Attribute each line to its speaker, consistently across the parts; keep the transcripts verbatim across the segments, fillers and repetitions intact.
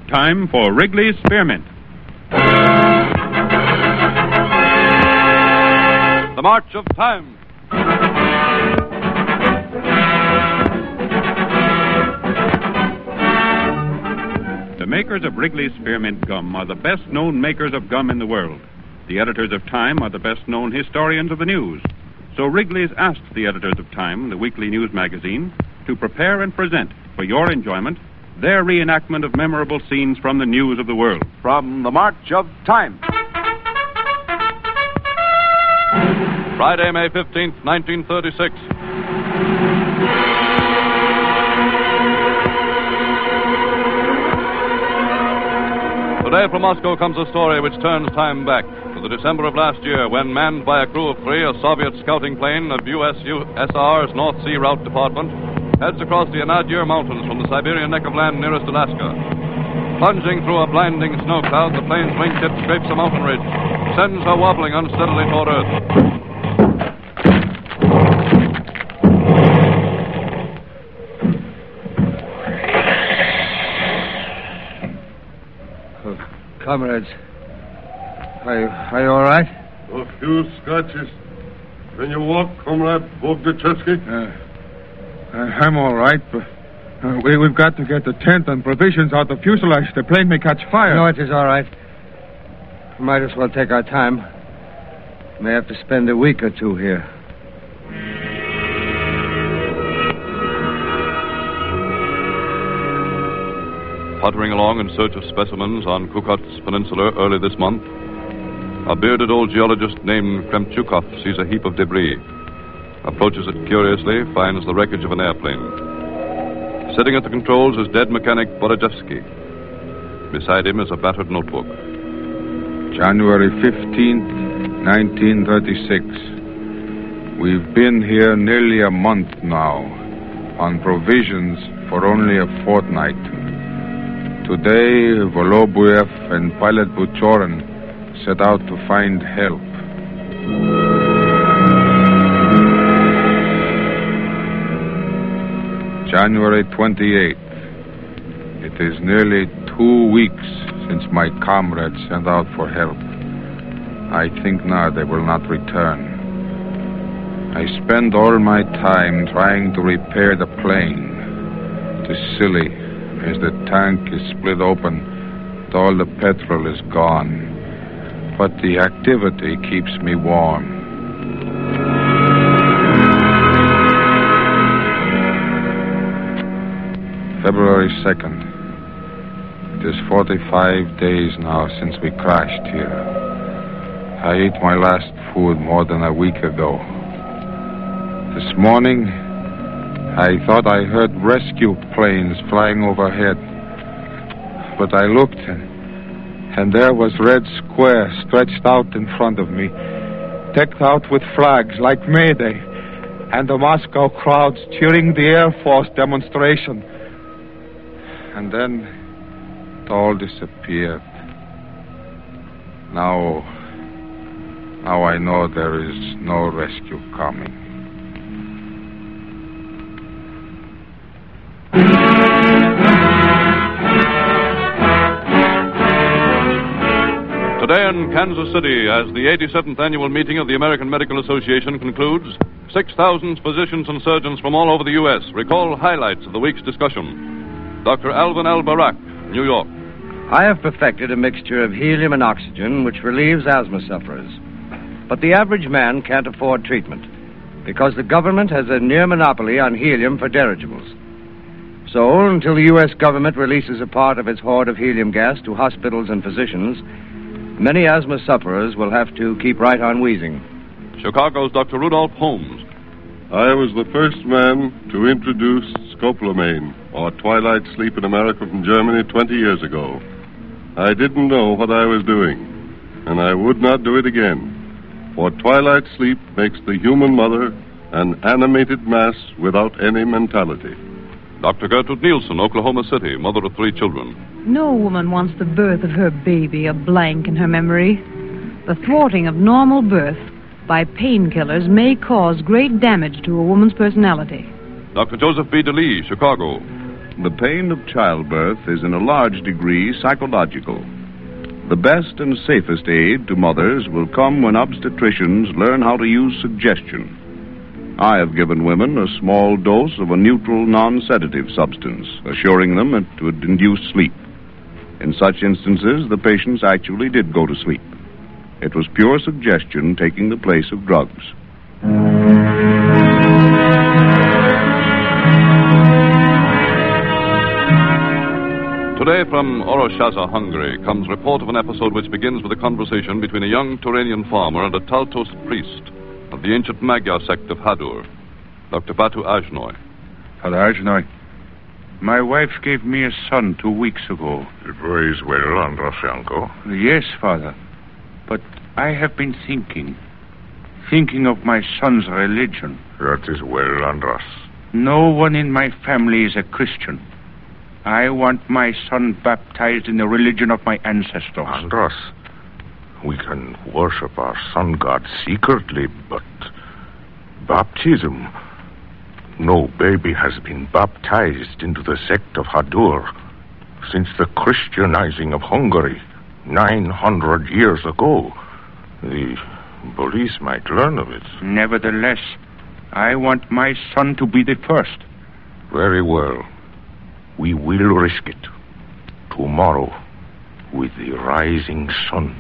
Speaker 1: time for Wrigley's Spearmint.
Speaker 2: The March of Time.
Speaker 1: The makers of Wrigley's Spearmint Gum are the best-known makers of gum in the world. The editors of Time are the best-known historians of the news. So Wrigley's asked the editors of Time, the weekly news magazine, to prepare and present, for your enjoyment, their reenactment of memorable scenes from the news of the world.
Speaker 2: From The March of Time. Friday, May fifteenth, nineteen thirty-six. Today from Moscow comes a story which turns time back to the December of last year when, manned by a crew of three, a Soviet scouting plane of U S S R's North Sea Route Department heads across the Anadyr Mountains from the Siberian neck of land nearest Alaska. Plunging through a blinding snow cloud, the plane's wingtip scrapes a mountain ridge, sends her wobbling unsteadily toward Earth.
Speaker 3: Comrades, are you, are you all right?
Speaker 4: A few scratches. Can you walk, Comrade Bogdachevsky?
Speaker 5: Uh, uh, I'm all right, but uh, we, we've got to get the tent and provisions out the fuselage. The plane may catch fire.
Speaker 3: No, it is all right. We might as well take our time. May have to spend a week or two here.
Speaker 2: Puttering along in search of specimens on Kukutsk Peninsula early this month, a bearded old geologist named Kremchukov sees a heap of debris. Approaches it curiously, finds the wreckage of an airplane. Sitting at the controls is dead mechanic Borodjevsky. Beside him is a battered notebook.
Speaker 5: January fifteenth, nineteen thirty-six. We've been here nearly a month now, on provisions for only a fortnight. Today, Volobuyev and pilot Buchorin set out to find help. January twenty-eighth. It is nearly two weeks since my comrades sent out for help. I think now they will not return. I spend all my time trying to repair the plane. It is silly. As the tank is split open, all the petrol is gone. But the activity keeps me warm. February second. It is forty-five days now since we crashed here. I ate my last food more than a week ago. This morning, I thought I heard rescue planes flying overhead. But I looked, and, and there was Red Square stretched out in front of me, decked out with flags like May Day, and the Moscow crowds cheering the Air Force demonstration. And then it all disappeared. Now, now I know there is no rescue coming.
Speaker 2: Today in Kansas City, as the eighty-seventh annual meeting of the American Medical Association concludes, six thousand physicians and surgeons from all over the U S recall highlights of the week's discussion. Doctor Alvin L. Barak, New York.
Speaker 3: I have perfected a mixture of helium and oxygen which relieves asthma sufferers. But the average man can't afford treatment because the government has a near monopoly on helium for dirigibles. So, until the U S government releases a part of its hoard of helium gas to hospitals and physicians, many asthma sufferers will have to keep right on wheezing.
Speaker 2: Chicago's Doctor Rudolph Holmes.
Speaker 4: I was the first man to introduce scopolamine, or twilight sleep in America from Germany, twenty years ago. I didn't know what I was doing, and I would not do it again. For twilight sleep makes the human mother an animated mass without any mentality.
Speaker 2: Doctor Gertrude Nielsen, Oklahoma City, mother of three children.
Speaker 6: No woman wants the birth of her baby a blank in her memory. The thwarting of normal birth by painkillers may cause great damage to a woman's personality.
Speaker 2: Doctor Joseph B. DeLee, Chicago.
Speaker 7: The pain of childbirth is in a large degree psychological. The best and safest aid to mothers will come when obstetricians learn how to use suggestion. I have given women a small dose of a neutral, non-sedative substance, assuring them it would induce sleep. In such instances, the patients actually did go to sleep. It was pure suggestion taking the place of drugs.
Speaker 2: Today from Oroshaza, Hungary, comes report of an episode which begins with a conversation between a young Turanian farmer and a Taltos priest of the ancient Magyar sect of Hadur, Doctor Batu Ajnoy.
Speaker 8: Father Ajnoy, my wife gave me a son two weeks ago.
Speaker 9: The boy is well, Androshenko.
Speaker 8: Yes, Father, but I have been thinking, thinking of my son's religion.
Speaker 9: That is well, Andras.
Speaker 8: No one in my family is a Christian. I want my son baptized in the religion of my ancestors.
Speaker 9: Andras, we can worship our sun god secretly, but baptism... No baby has been baptized into the sect of Hadur since the Christianizing of Hungary nine hundred years ago. The police might learn of it.
Speaker 8: Nevertheless, I want my son to be the first.
Speaker 9: Very well. We will risk it. Tomorrow, with the rising sun.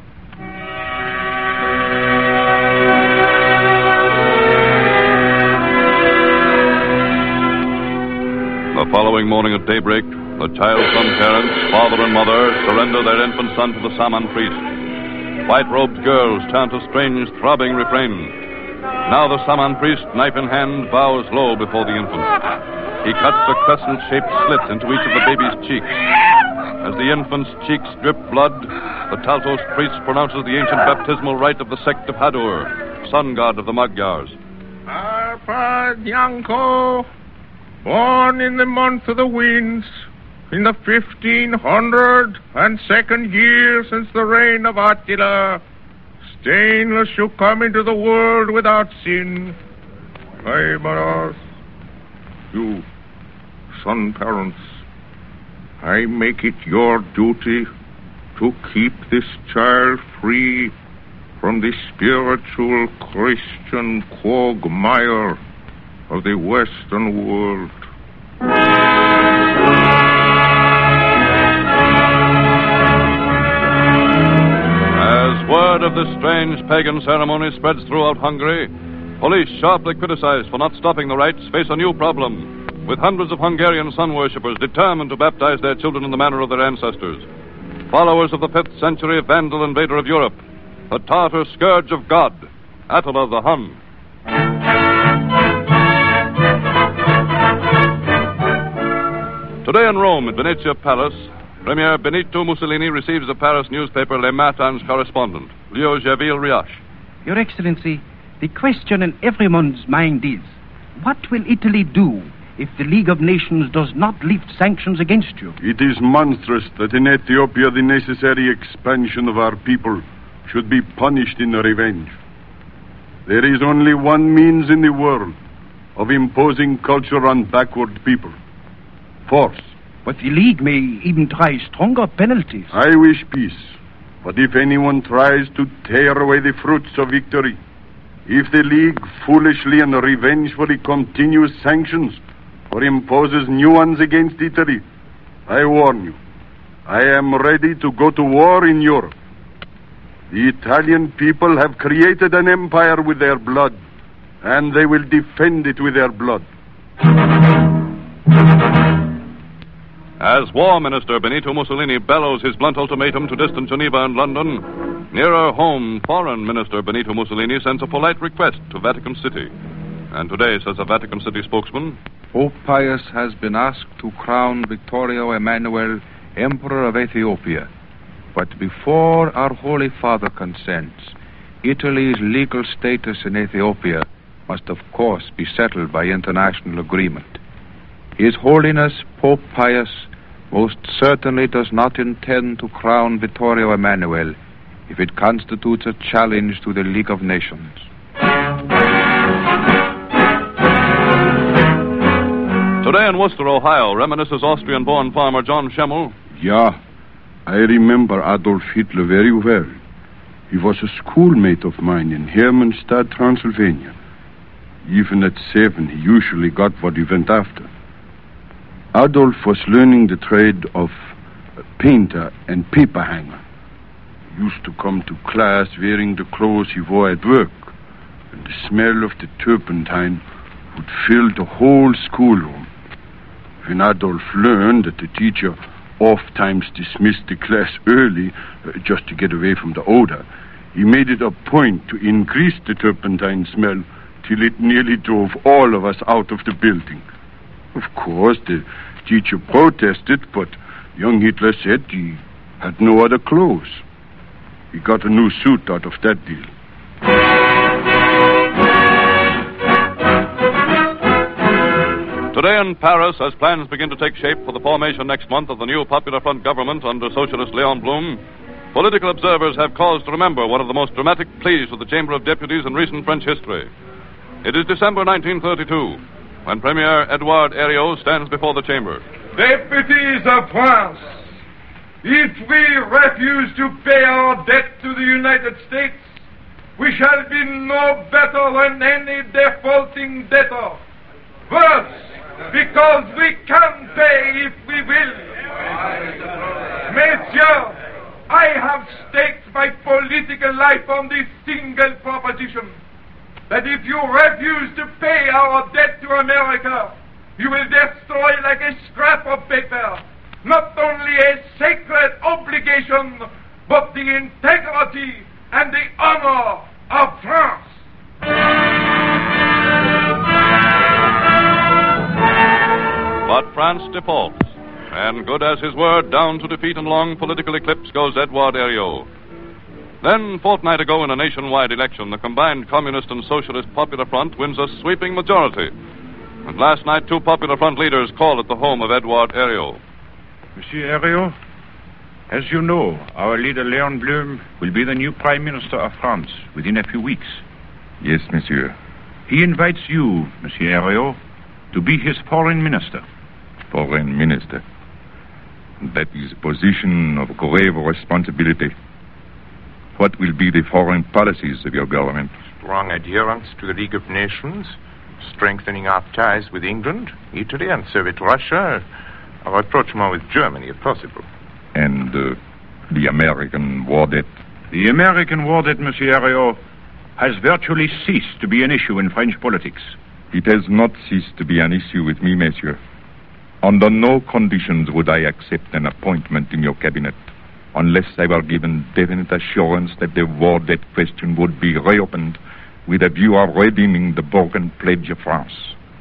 Speaker 2: The following morning at daybreak, the child's son parents, father and mother, surrender their infant son to the Saman priest. White-robed girls chant a strange, throbbing refrain. Now the Saman priest, knife in hand, bows low before the infant. He cuts a crescent-shaped slit into each of the baby's cheeks. As the infant's cheeks drip blood, the Taltos priest pronounces the ancient baptismal rite of the sect of Hadur, sun god of the Magyars.
Speaker 9: Arpa Yanko, born in the month of the winds, in the fifteen hundred and second year since the reign of Attila, stainless you come into the world without sin. Hey, Maras, you son parents, I make it your duty to keep this child free from the spiritual Christian quagmire of the Western world.
Speaker 2: As word of this strange pagan ceremony spreads throughout Hungary, police, sharply criticized for not stopping the rites, face a new problem, with hundreds of Hungarian sun worshippers determined to baptize their children in the manner of their ancestors. Followers of the fifth century Vandal invader of Europe, the Tartar scourge of God, Attila the Hun. Today in Rome, at Venezia Palace, Premier Benito Mussolini receives the Paris newspaper Le Matin's correspondent, Leo Gerville Riache.
Speaker 10: Your Excellency, the question in everyone's mind is, what will Italy do if the League of Nations does not lift sanctions against you?
Speaker 4: It is monstrous that in Ethiopia the necessary expansion of our people should be punished in revenge. There is only one means in the world of imposing culture on backward people. Force.
Speaker 10: But the League may even try stronger penalties.
Speaker 4: I wish peace. But if anyone tries to tear away the fruits of victory, if the League foolishly and revengefully continues sanctions or imposes new ones against Italy, I warn you, I am ready to go to war in Europe. The Italian people have created an empire with their blood, and they will defend it with their blood.
Speaker 2: As War Minister Benito Mussolini bellows his blunt ultimatum to distant Geneva and London, nearer home, Foreign Minister Benito Mussolini sends a polite request to Vatican City. And today, says a Vatican City spokesman,
Speaker 5: Pope Pius has been asked to crown Vittorio Emmanuel, Emperor of Ethiopia. But before our Holy Father consents, Italy's legal status in Ethiopia must of course be settled by international agreement. His Holiness Pope Pius most certainly does not intend to crown Vittorio Emmanuel if it constitutes a challenge to the League of Nations.
Speaker 2: Today in Worcester, Ohio, reminisces Austrian-born farmer John Schemmel.
Speaker 11: Yeah, I remember Adolf Hitler very well. He was a schoolmate of mine in Hermannstadt, Transylvania. Even at seven, he usually got what he went after. Adolf was learning the trade of painter and paper hanger. He used to come to class wearing the clothes he wore at work, and the smell of the turpentine would fill the whole schoolroom. When Adolf learned that the teacher oft-times dismissed the class early uh, just to get away from the odor, he made it a point to increase the turpentine smell till it nearly drove all of us out of the building. Of course, the teacher protested, but young Hitler said he had no other clothes. He got a new suit out of that deal.
Speaker 2: Today in Paris, as plans begin to take shape for the formation next month of the new Popular Front government under Socialist Leon Blum, political observers have cause to remember one of the most dramatic pleas of the Chamber of Deputies in recent French history. It is December nineteen thirty-two, when Premier Edouard Herriot stands before the Chamber.
Speaker 12: Deputies of France, if we refuse to pay our debt to the United States, we shall be no better than any defaulting debtor. Worse, because we can pay if we will. Messieurs, I have staked my political life on this single proposition, that if you refuse to pay our debt to America, you will destroy like a scrap of paper not only a sacred obligation, but the integrity and the honor of France.
Speaker 2: But France defaults, and good as his word, down to defeat and long political eclipse goes Edouard Herriot. Then, fortnight ago in a nationwide election, the combined Communist and Socialist Popular Front wins a sweeping majority. And last night, two Popular Front leaders called at the home of Edouard Herriot.
Speaker 8: Monsieur Herriot, as you know, our leader Leon Blum will be the new Prime Minister of France within a few weeks.
Speaker 13: Yes, monsieur.
Speaker 8: He invites you, Monsieur Herriot, to be his foreign minister.
Speaker 13: Foreign minister? That is a position of grave responsibility. What will be the foreign policies of your government?
Speaker 9: Strong adherence to the League of Nations, strengthening our ties with England, Italy, and Soviet Russia, a rapprochement with Germany, if possible.
Speaker 13: And uh, the American war debt?
Speaker 8: The American war debt, Monsieur Herriot, has virtually ceased to be an issue in French politics.
Speaker 13: It has not ceased to be an issue with me, monsieur. Under no conditions would I accept an appointment in your cabinet unless I were given definite assurance that the war debt question would be reopened with a view of redeeming the broken pledge of France.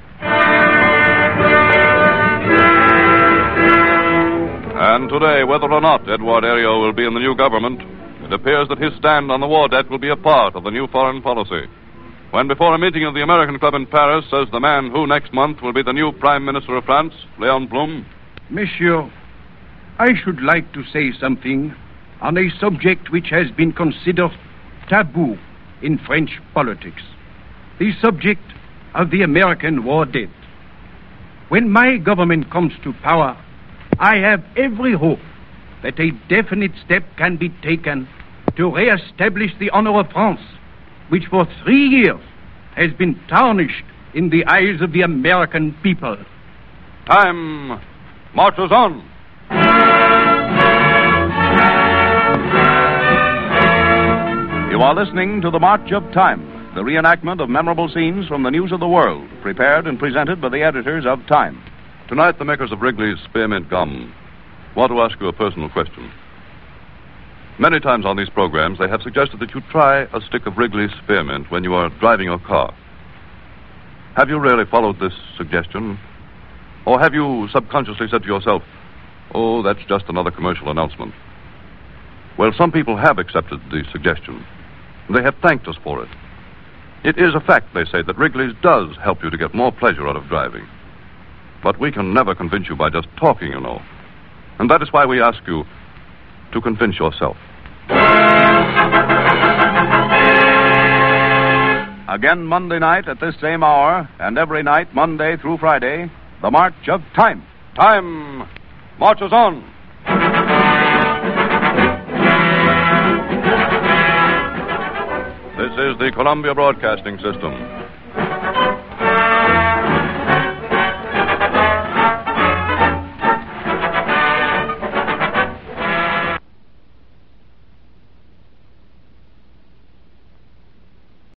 Speaker 2: And today, whether or not Edouard Herriot will be in the new government, it appears that his stand on the war debt will be a part of the new foreign policy. When before a meeting of the American Club in Paris says the man who next month will be the new Prime Minister of France, Leon Blum.
Speaker 10: Monsieur, I should like to say something on a subject which has been considered taboo in French politics. The subject of the American war debt. When my government comes to power, I have every hope that a definite step can be taken to re-establish the honor of France, which for three years has been tarnished in the eyes of the American people.
Speaker 2: Time marches on.
Speaker 7: You are listening to The March of Time, the reenactment of memorable scenes from the news of the world, prepared and presented by the editors of Time.
Speaker 2: Tonight, the makers of Wrigley's Spearmint Gum want to ask you a personal question. Many times on these programs, they have suggested that you try a stick of Wrigley's Spearmint when you are driving your car. Have you really followed this suggestion? Or have you subconsciously said to yourself, oh, that's just another commercial announcement? Well, some people have accepted the suggestion. They have thanked us for it. It is a fact, they say, that Wrigley's does help you to get more pleasure out of driving. But we can never convince you by just talking, you know. And that is why we ask you to convince yourself.
Speaker 7: Again Monday night at this same hour, and every night, Monday through Friday, the march of time.
Speaker 2: Time marches on. This is the Columbia Broadcasting System.